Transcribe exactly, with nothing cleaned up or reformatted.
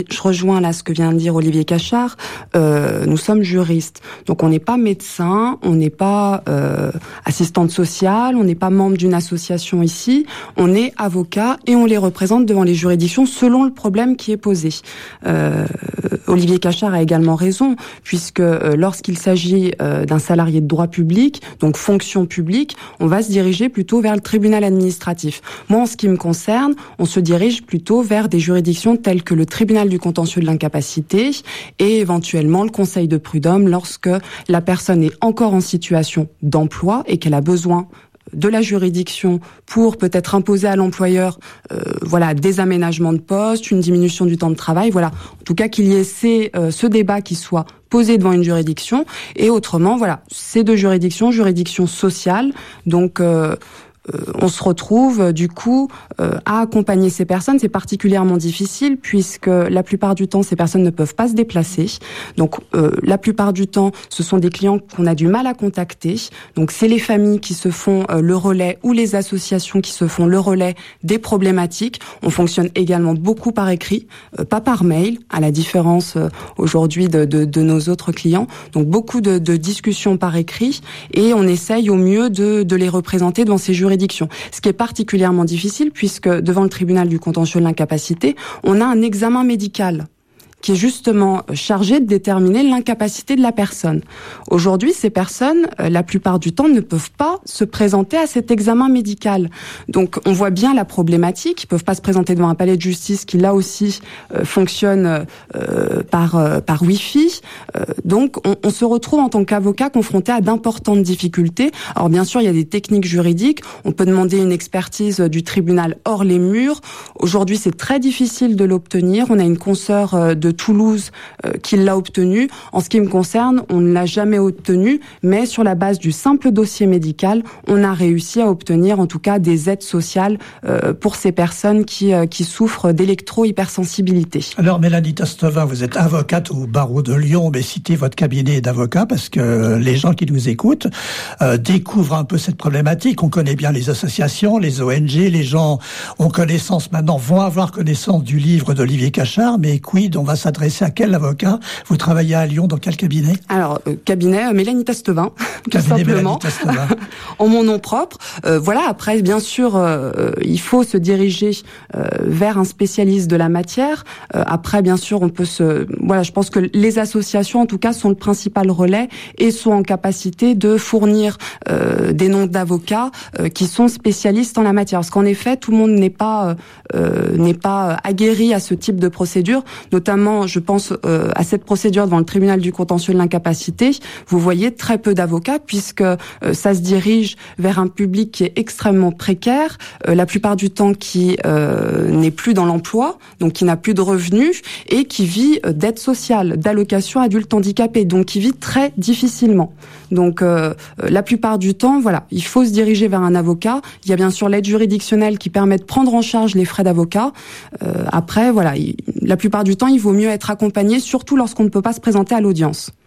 Je rejoins là ce que vient de dire Olivier Cachard. Euh, nous sommes juristes, donc on n'est pas médecin, on n'est pas euh, assistante sociale, on n'est pas membre d'une association ici. On est avocat et on les représente devant les juridictions selon le problème qui est posé. Euh, Olivier Cachard a également raison, puisque euh, lorsqu'il s'agit euh, d'un salarié de droit public, donc fonction publique, on va se diriger plutôt vers le tribunal administratif. Moi, en ce qui me concerne, on se dirige plutôt vers des juridictions telles que le tribunal du contentieux de l'incapacité et éventuellement le conseil de prud'homme lorsque la personne est encore en situation d'emploi et qu'elle a besoin de la juridiction pour peut-être imposer à l'employeur euh, voilà des aménagements de poste, une diminution du temps de travail, voilà. En tout cas qu'il y ait ces, euh, ce débat qui soit posé devant une juridiction et autrement voilà, ces deux juridictions, juridiction sociale, donc euh, Euh, on se retrouve euh, du coup euh, à accompagner ces personnes. C'est particulièrement difficile puisque la plupart du temps ces personnes ne peuvent pas se déplacer. Donc euh, la plupart du temps ce sont des clients qu'on a du mal à contacter. Donc c'est les familles qui se font euh, le relais ou les associations qui se font le relais des problématiques. On fonctionne également beaucoup par écrit, euh, pas par mail, à la différence euh, aujourd'hui de, de, de nos autres clients. Donc beaucoup de, de discussions par écrit et on essaye au mieux de, de les représenter devant ces juridictions. Ce qui est particulièrement difficile puisque devant le tribunal du contentieux de l'incapacité, on a un examen médical qui est justement chargé de déterminer l'incapacité de la personne. Aujourd'hui, ces personnes, la plupart du temps, ne peuvent pas se présenter à cet examen médical. Donc, on voit bien la problématique. Ils peuvent pas se présenter devant un palais de justice qui, là aussi, euh, fonctionne euh, par euh, par Wi-Fi. Euh, donc, on, on se retrouve en tant qu'avocat confronté à d'importantes difficultés. Alors, bien sûr, il y a des techniques juridiques. On peut demander une expertise du tribunal hors les murs. Aujourd'hui, c'est très difficile de l'obtenir. On a une consoeur de Toulouse euh, qui l'a obtenu. En ce qui me concerne, on ne l'a jamais obtenu, mais sur la base du simple dossier médical, on a réussi à obtenir en tout cas des aides sociales euh, pour ces personnes qui, euh, qui souffrent d'électro-hypersensibilité. Alors Mélanie Tastevin, vous êtes avocate au barreau de Lyon, mais citez votre cabinet d'avocat parce que les gens qui nous écoutent euh, découvrent un peu cette problématique. On connaît bien les associations, les O N G, les gens ont connaissance maintenant, vont avoir connaissance du livre d'Olivier Cachard, mais quid, on va s'adresser à quel avocat? Vous travaillez à Lyon, dans quel cabinet? Alors, euh, cabinet euh, Mélanie Tastevin, tout cabinet simplement, Tastevin. en mon nom propre. Euh, voilà, après, bien sûr, euh, il faut se diriger euh, vers un spécialiste de la matière. Euh, après, bien sûr, on peut se... Voilà, je pense que les associations, en tout cas, sont le principal relais et sont en capacité de fournir euh, des noms d'avocats euh, qui sont spécialistes en la matière. Parce qu'en effet, tout le monde n'est pas, euh, n'est pas aguerri à ce type de procédure, notamment je pense euh, à cette procédure devant le tribunal du contentieux de l'incapacité. Vous voyez très peu d'avocats puisque euh, ça se dirige vers un public qui est extrêmement précaire, euh, la plupart du temps qui euh, n'est plus dans l'emploi, donc qui n'a plus de revenus et qui vit euh, d'aide sociale, d'allocation adulte handicapé, donc qui vit très difficilement. Donc euh, la plupart du temps, voilà, il faut se diriger vers un avocat. Il y a bien sûr l'aide juridictionnelle qui permet de prendre en charge les frais d'avocat. Euh, après, voilà, il, la plupart du temps, il vaut mieux être accompagné, surtout lorsqu'on ne peut pas se présenter à l'audience.